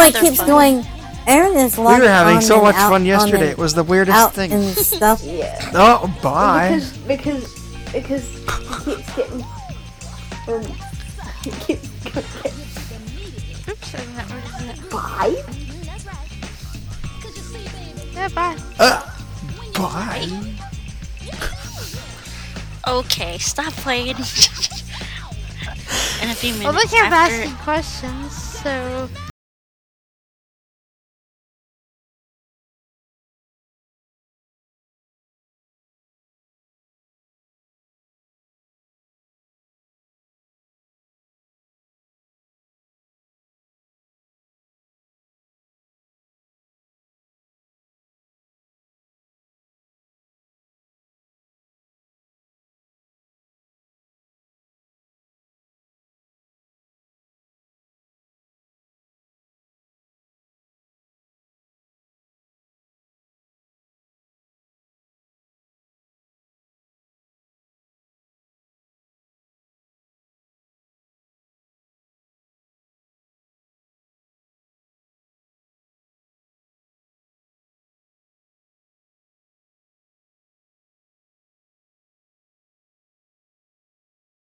it keeps going. Aaron is locked. We were having so much out, fun yesterday. It was the weirdest thing. And stuff. Yeah. Oh, bye. Because he keeps getting. He keeps getting. Oops, isn't that weird, isn't it? Bye? Yeah, bye. Bye. Okay, stop playing. In a few minutes Well, look, you're after... asking questions, so